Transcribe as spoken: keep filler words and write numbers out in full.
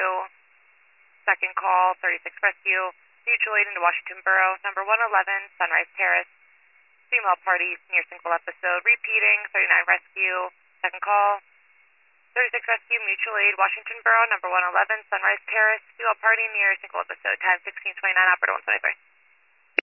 Second call, thirty-six Rescue, mutual aid into Washington Borough, number one eleven, Sunrise Terrace, female party near single episode, repeating, thirty-nine Rescue, second call, thirty-six Rescue, mutual aid, Washington Borough, number one eleven, Sunrise Terrace, female party near single episode, time sixteen twenty-nine, operator one twenty-three.